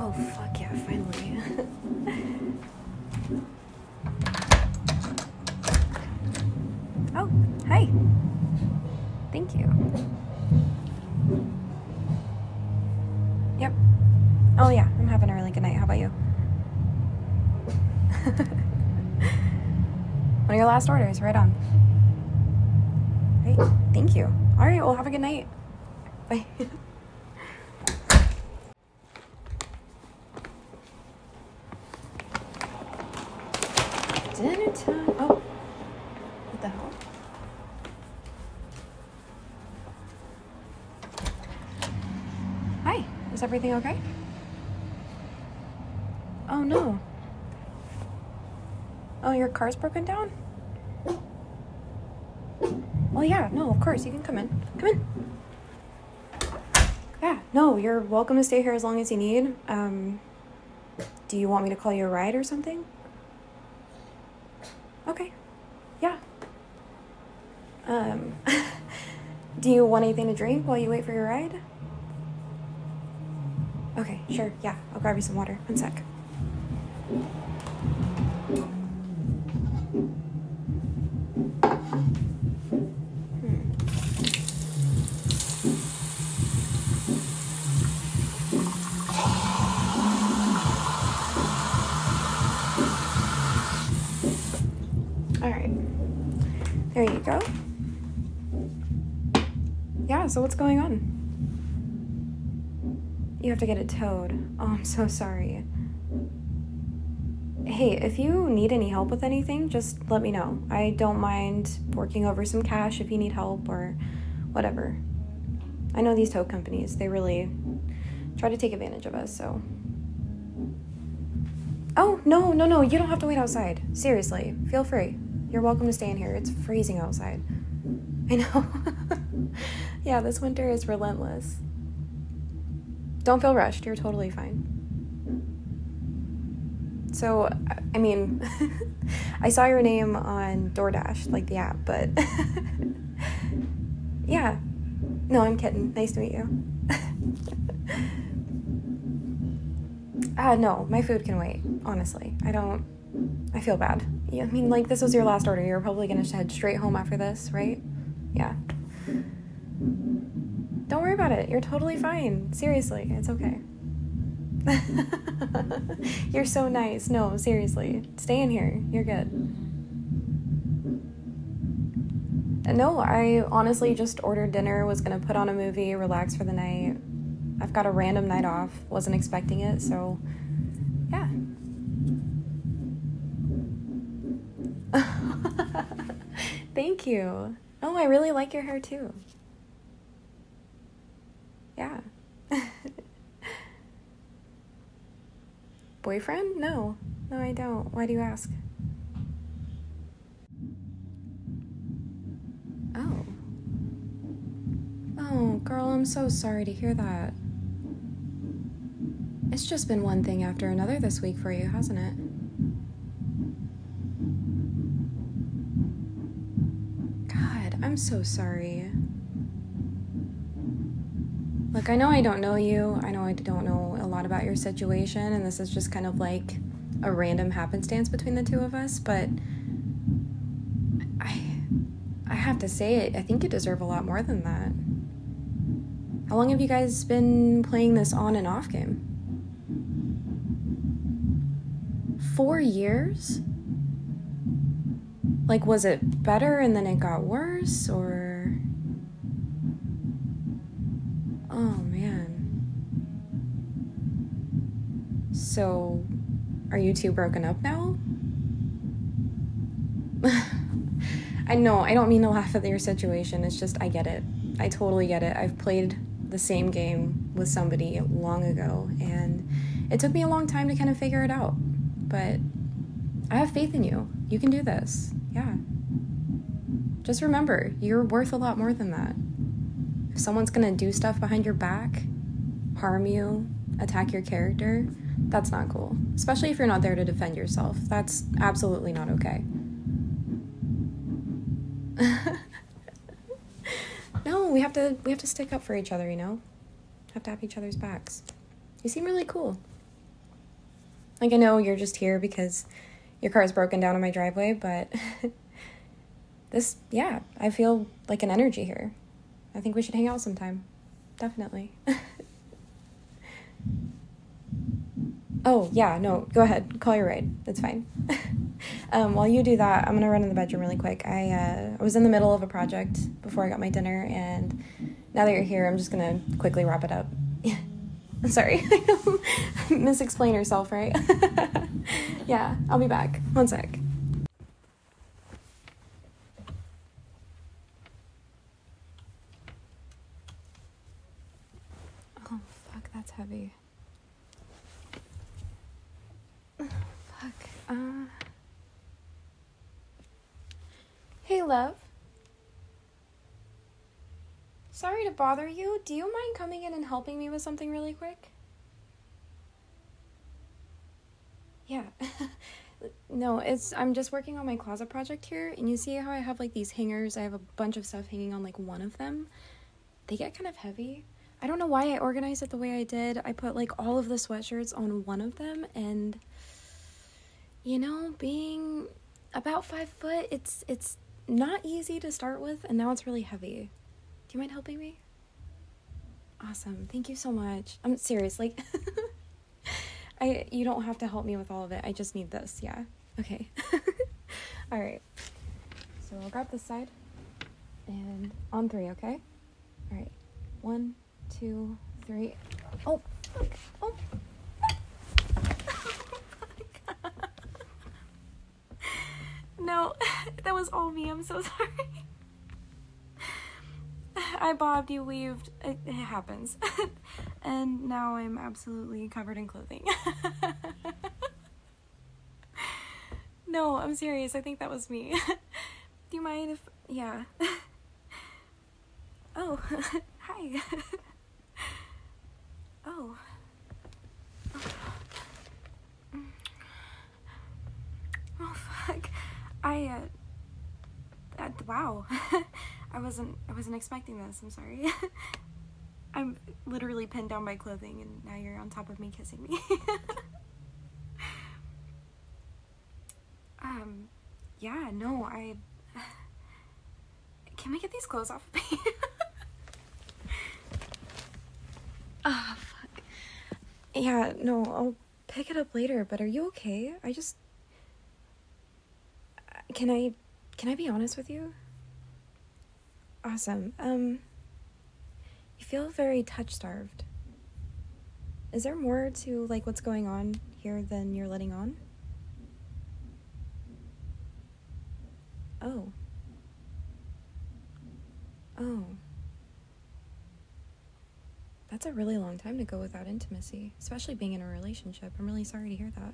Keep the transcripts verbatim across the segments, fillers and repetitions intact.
Oh, fuck yeah, finally. Oh, hi. Thank you. Yep. Oh yeah, I'm having a really good night. How about you? One of your last orders, right on. Great, thank you. All right, well, have a good night. Bye. Dinner time. Oh, what the hell? Hi, is everything okay? Oh no. Oh, your car's broken down? Well, yeah, no, of course, you can come in. Come in. Yeah, no, you're welcome to stay here as long as you need. Um, do you want me to call you a ride or something? Okay, yeah. Um, do you want anything to drink while you wait for your ride? Okay, sure, yeah, I'll grab you some water. One sec. All right, there you go. Yeah, so what's going on? You have to get it towed. Oh, I'm so sorry. Hey, if you need any help with anything, just let me know. I don't mind working over some cash if you need help or whatever. I know these tow companies, they really try to take advantage of us, so. Oh, no, no, no, you don't have to wait outside. Seriously, feel free. You're welcome to stay in here. It's freezing outside. I know. Yeah, this winter is relentless. Don't feel rushed. You're totally fine. So, I mean, I saw your name on DoorDash, like the app, but yeah. No, I'm kidding. Nice to meet you. Ah, uh, no, my food can wait, honestly. I don't, I feel bad. Yeah, I mean, like, this was your last order. You're probably going to head straight home after this, right? Yeah. Don't worry about it. You're totally fine. Seriously, it's okay. You're so nice. No, seriously. Stay in here. You're good. No, I honestly just ordered dinner, was going to put on a movie, relax for the night. I've got a random night off. Wasn't expecting it, so yeah. Thank you. Oh, I really like your hair too. Yeah. Boyfriend? No. No, I don't. Why do you ask? Oh. Oh, girl, I'm so sorry to hear that. It's just been one thing after another this week for you, hasn't it? God, I'm so sorry. Look, I know I don't know you. I know I don't know a lot about your situation, and this is just kind of like a random happenstance between the two of us, but I I have to say it, I think you deserve a lot more than that. How long have you guys been playing this on and off game? Four years? Like, was it better and then it got worse, or? Oh, man. So, are you two broken up now? I know, I don't mean to laugh at your situation. It's just, I get it. I totally get it. I've played the same game with somebody long ago, and it took me a long time to kind of figure it out. But I have faith in you. You can do this. Yeah. Just remember, you're worth a lot more than that. If someone's gonna do stuff behind your back, harm you, attack your character, that's not cool. Especially if you're not there to defend yourself. That's absolutely not okay. No, we have to we have to stick up for each other, you know? Have to have each other's backs. You seem really cool. Like, I know you're just here because your car is broken down in my driveway, but this, yeah, I feel like an energy here. I think we should hang out sometime. Definitely. Oh, yeah, no, go ahead. Call your ride. It's fine. um, while you do that, I'm going to run in the bedroom really quick. I, uh, I was in the middle of a project before I got my dinner, and now that you're here, I'm just going to quickly wrap it up. Sorry. Misexplain yourself, right? Yeah, I'll be back. One sec. Oh, fuck, that's heavy. Fuck. Uh... Hey, love. Sorry to bother you. Do you mind coming in and helping me with something really quick? Yeah. No, it's, I'm just working on my closet project here, and you see how I have, like, these hangers? I have a bunch of stuff hanging on, like, one of them. They get kind of heavy. I don't know why I organized it the way I did. I put, like, all of the sweatshirts on one of them, and, you know, being about five foot, it's, it's not easy to start with, and now it's really heavy. Do you mind helping me? Awesome. Thank you so much. I'm serious. Like, I you don't have to help me with all of it. I just need this. Yeah. Okay. All right. So I'll grab this side and on three, okay? All right. One, two, three. Oh. Okay. Oh. No, that was all me. I'm so sorry. I bobbed, you weaved, it, it happens. And now I'm absolutely covered in clothing. No, I'm serious, I think that was me. Do you mind if, yeah. Oh, hi. Oh. Oh, fuck. I, uh, uh wow. I wasn't, I wasn't expecting this, I'm sorry. I'm literally pinned down by clothing, and now you're on top of me kissing me. um, yeah, no, I... Can we get these clothes off of me? Ah, oh, fuck. Yeah, no, I'll pick it up later, but are you okay? I just... Can I... Can I be honest with you? Awesome. Um, you feel very touch-starved. Is there more to, like, what's going on here than you're letting on? Oh. Oh. That's a really long time to go without intimacy, especially being in a relationship. I'm really sorry to hear that.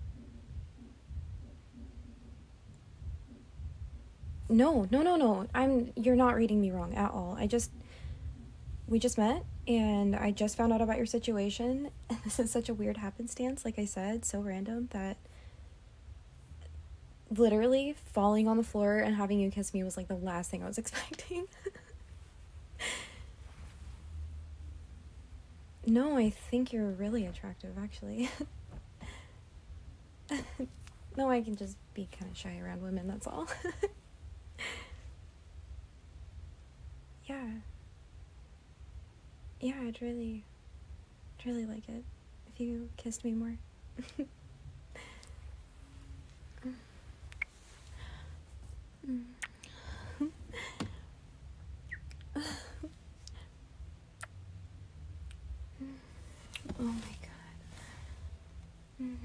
No, no, no, no. I'm, you're not reading me wrong at all. I just, we just met, and I just found out about your situation, and this is such a weird happenstance, like I said, so random, that literally falling on the floor and having you kiss me was, like, the last thing I was expecting. No, I think you're really attractive, actually. No, I can just be kind of shy around women, that's all. Yeah. Yeah, I'd really, I'd really like it if you kissed me more. Mm. Oh my god. Mm.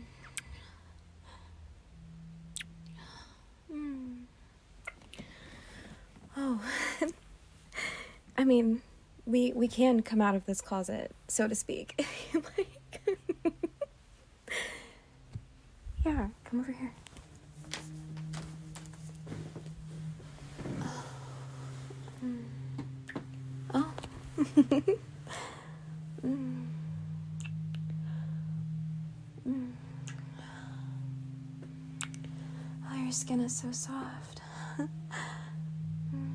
Mm. Oh. I mean, we we can come out of this closet, so to speak. Like, yeah, come over here. Oh. Mm. Mm. Oh, your skin is so soft. Mm.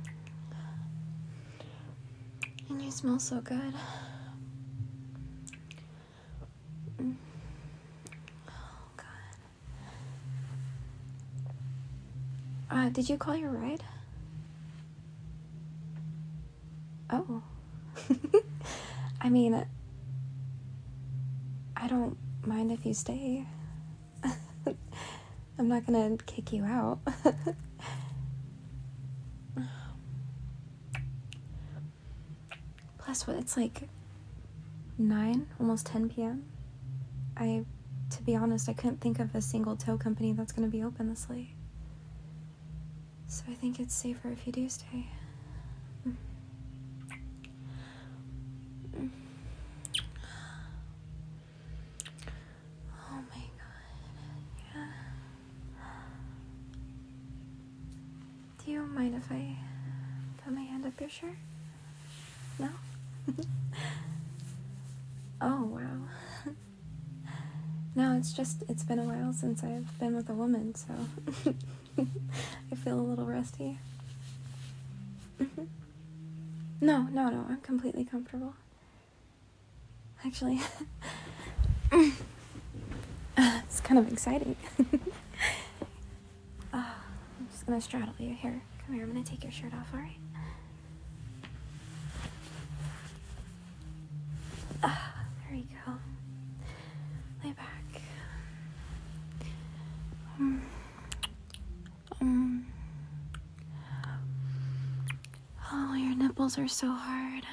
And you smell so good. Mm. did you call your ride? Oh. I mean, I don't mind if you stay. I'm not gonna kick you out. Plus, what, it's like nine, almost ten p.m. I, to be honest, I couldn't think of a single tow company that's gonna be open this late. So I think it's safer if you do stay. Oh my god, yeah. Do you mind if I put my hand up your shirt? No? Oh, wow. No, it's just, it's been a while since I've been with a woman, so I feel a little rusty. Mm-hmm. No, no, no, I'm completely comfortable. Actually, it's kind of exciting. uh, I'm just gonna straddle you. Here, come here, I'm gonna take your shirt off, alright? Ah, there you go. Lay back. Um, um. Oh, your nipples are so hard.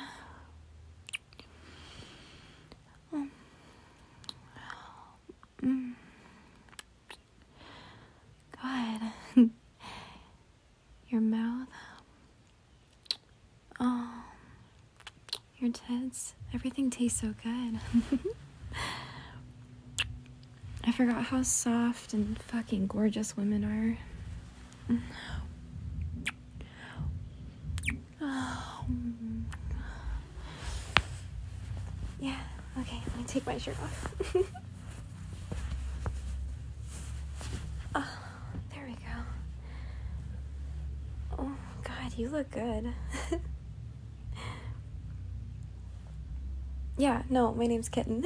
Um. Mm. God. Your mouth. Oh. Your tits. Everything tastes so good. I forgot how soft and fucking gorgeous women are. Oh. Yeah, okay, let me take my shirt off. Oh, there we go. Oh, God, you look good. Yeah, no, my name's Kitten.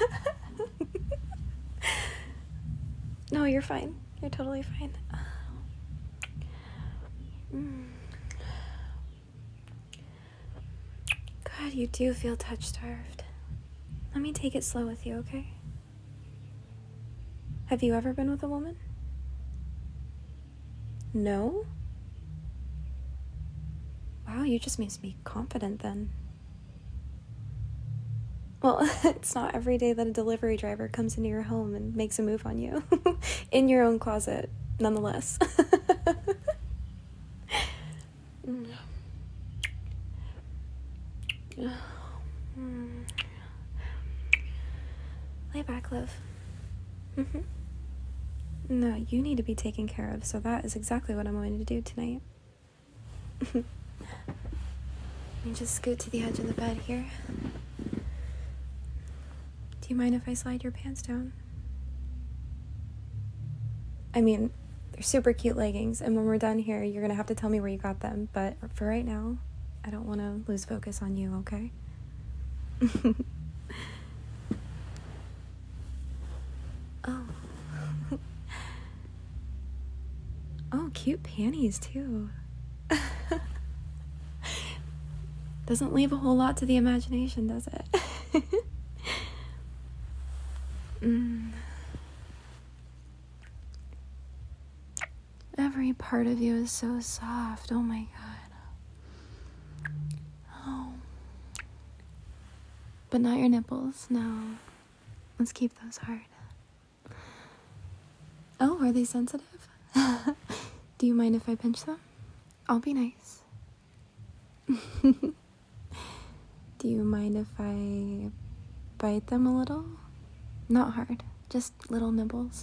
No, you're fine. You're totally fine. Mm. God, you do feel touch-starved. Let me take it slow with you, okay? Have you ever been with a woman? No? Wow, you just made me confident then. Well, it's not every day that a delivery driver comes into your home and makes a move on you. In your own closet, nonetheless. mm. Mm. Lay back, love. Mm-hmm. No, you need to be taken care of, so that is exactly what I'm going to do tonight. Let me just scoot to the edge of the bed here. Do you mind if I slide your pants down? I mean, they're super cute leggings, and when we're done here, you're gonna have to tell me where you got them, but for right now, I don't want to lose focus on you, okay? Oh. Oh, cute panties, too. Doesn't leave a whole lot to the imagination, does it? mm. Every part of you is so soft. Oh my god. Oh. But not your nipples. No. Let's keep those hard. Oh, are they sensitive? Do you mind if I pinch them? I'll be nice. Do you mind if I bite them a little? Not hard, just little nibbles.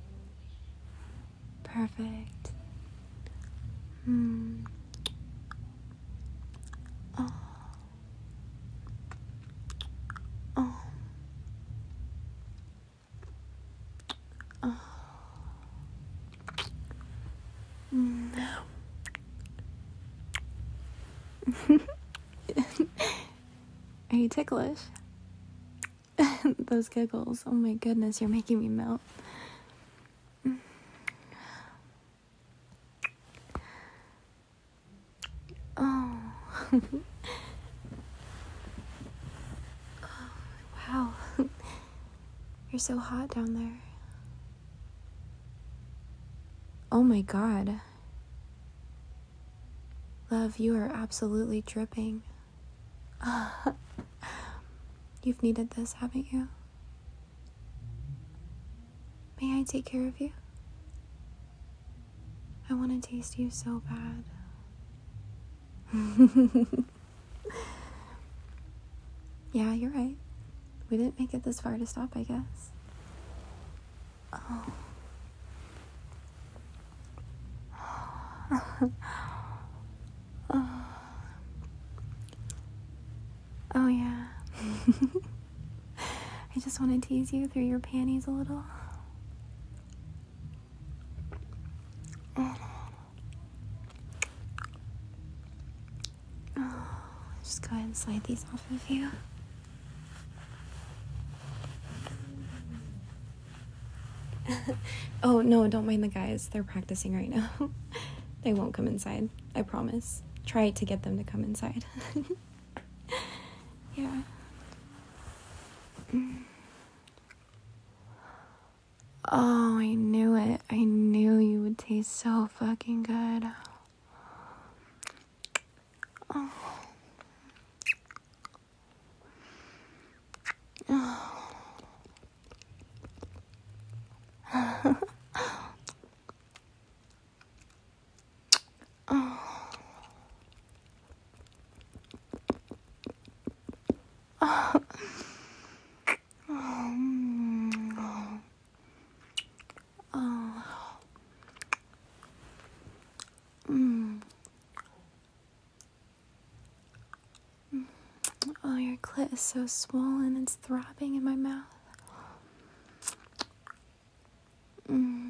Perfect. Hmm. Oh. Oh. Oh. Mm. Are you ticklish? Those giggles. Oh my goodness, you're making me melt. Oh, wow. You're so hot down there. Oh my god. Love, you are absolutely dripping. You've needed this, haven't you? May I take care of you? I want to taste you so bad. Yeah, you're right. We didn't make it this far to stop, I guess. Oh. Oh. Oh, yeah. I just want to tease you through your panties a little. Oh. Just go ahead and slide these off of you. Oh, no, don't mind the guys. They're practicing right now. They won't come inside, I promise. Try to get them to come inside. Yeah. Oh, I knew it. I knew you would taste so fucking good. Oh. Oh. Oh. Oh. Oh. Mm. Oh, your clit is so swollen. It's throbbing in my mouth. Mm.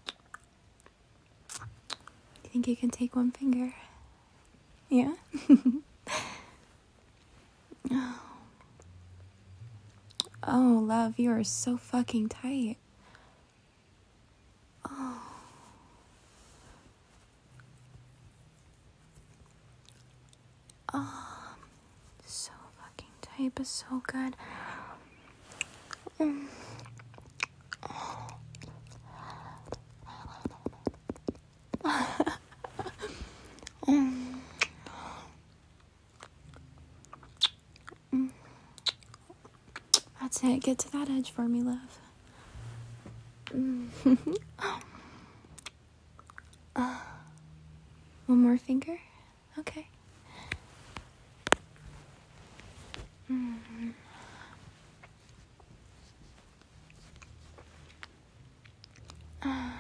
You think you can take one finger? Yeah? Oh. Oh, love, you are so fucking tight. Oh. Oh. So fucking tight, but so good. Mm. Mm. Mm. That's it. Get to that edge for me, love. Mm. uh, one more finger? Okay. Mm. Uh.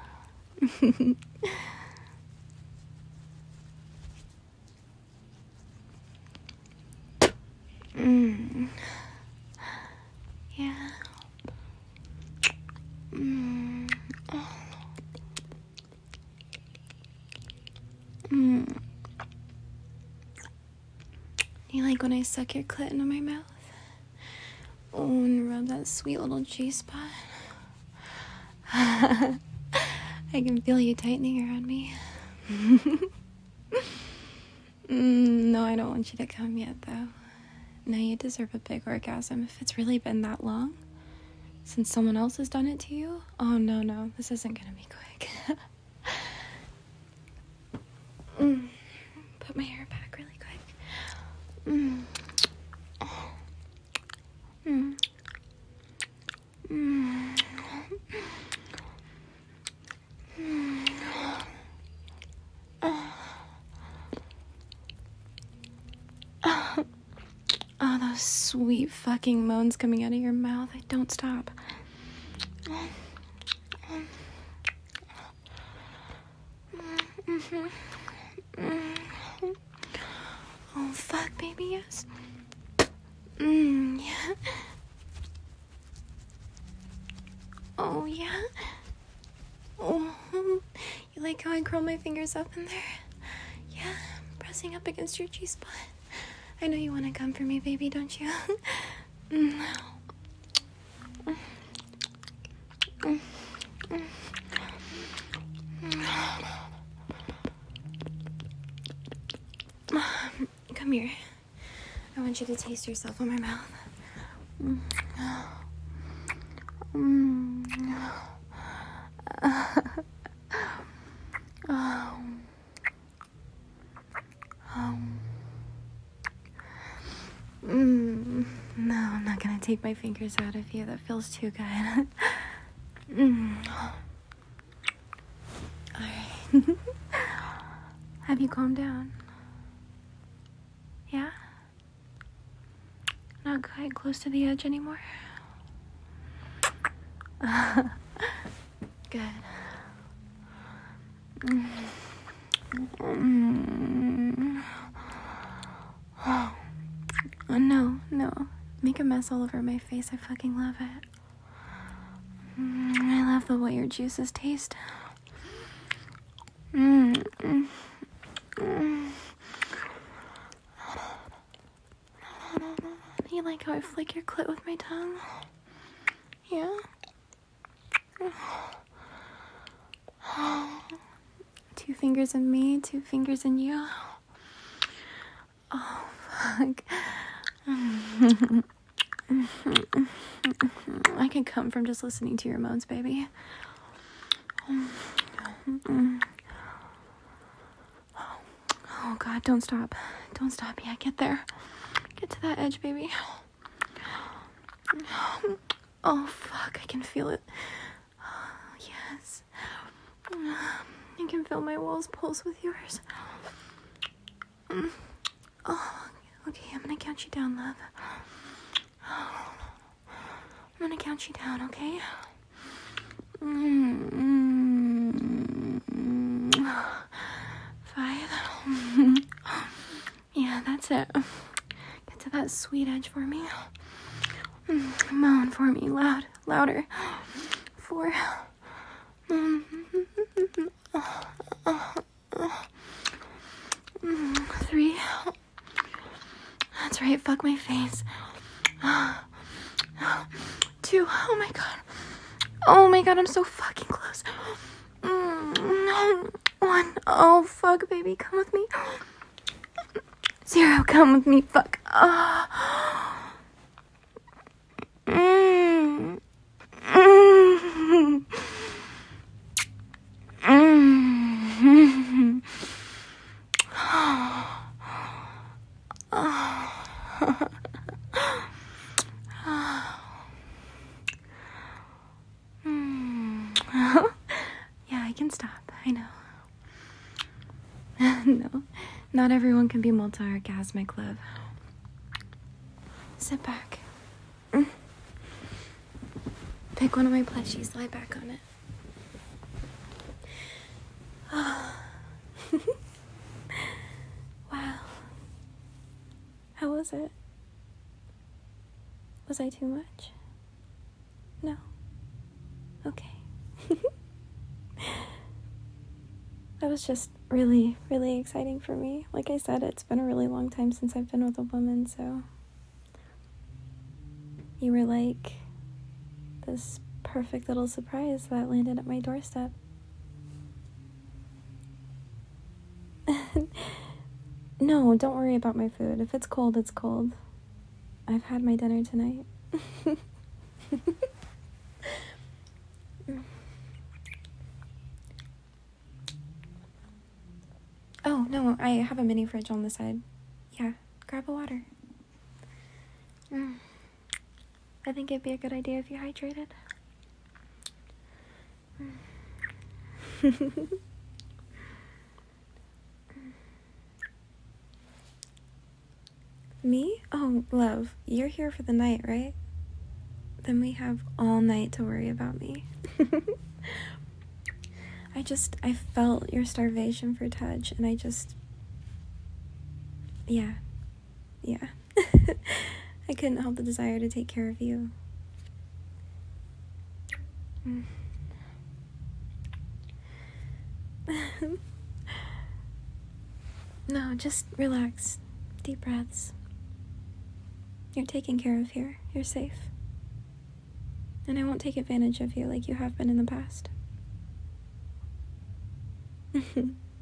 Mm. Yeah. Mm. Oh. Mm. You like when I suck your clit into my mouth? Oh, and rub that sweet little G spot. I can feel you tightening around me. mm, no, I don't want you to come yet, though. No, you deserve a big orgasm if it's really been that long. Since someone else has done it to you? Oh, no, no, this isn't gonna be quick. mm. Put my hair back really quick. Mm. Mm. Mm. Mm. Oh, those sweet fucking moans coming out of your mouth. I don't stop. Mm-hmm. Mm-hmm. Oh, fuck, baby, yes. Mm, yeah. Oh, yeah. Oh, you like how I curl my fingers up in there? Yeah, pressing up against your G-spot. I know you want to come for me, baby, don't you? mm. Mm. Mm. Mm. come here. I want you to taste yourself on my mouth. Mm. Mm. Oh. Oh. Mm. No, I'm not gonna take my fingers out of you. That feels too good. Mm. Alright. Have you calmed down? Yeah? Not quite close to the edge anymore? Good. Mm. Mm. Oh. Oh, no, no. Make a mess all over my face. I fucking love it. Mm, I love the way your juices taste. Mm, mm, mm. You like how I flick your clit with my tongue? Yeah? Two fingers in me, two fingers in you. Oh, fuck. I can come from just listening to your moans, baby. Oh, God, don't stop. Don't stop. Yeah, get there. Get to that edge, baby. Oh, fuck, I can feel it. Oh, yes. I can feel my walls pulse with yours. Oh, okay, I'm gonna count you down, love. I'm gonna count you down, okay? Five. Yeah, that's it. Get to that sweet edge for me. Moan for me, loud, louder. Four. Three. That's right, fuck my face. Two. Oh my god. Oh my god, I'm so fucking close. One. Oh fuck, baby, come with me. Zero, come with me, fuck. Oh. Mm. Mm. Mm. Yeah, I can stop. I know. No, not everyone can be multi-orgasmic, love. Sit back. Mm. Pick one of my plushies, lie back on it. Oh. Wow. How was it? Was I too much? No. Okay. That was just really, really exciting for me. Like I said, it's been a really long time since I've been with a woman, so you were like this perfect little surprise that landed at my doorstep. No, don't worry about my food. If it's cold, it's cold. I've had my dinner tonight. Oh, no, I have a mini fridge on the side. Yeah, grab a water. Mm. I think it'd be a good idea if you hydrated. Mm. Me? Oh, love, you're here for the night, right? Then we have all night to worry about me. I just, I felt your starvation for touch, and I just, yeah, yeah. I couldn't help the desire to take care of you. Mm. No, just relax. Deep breaths. You're taken care of here. You're safe. And I won't take advantage of you like you have been in the past.